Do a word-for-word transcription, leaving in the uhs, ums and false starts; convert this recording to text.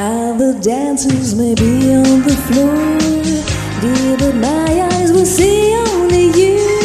Other dancers may be on the floor, dear, but my eyes will see only you.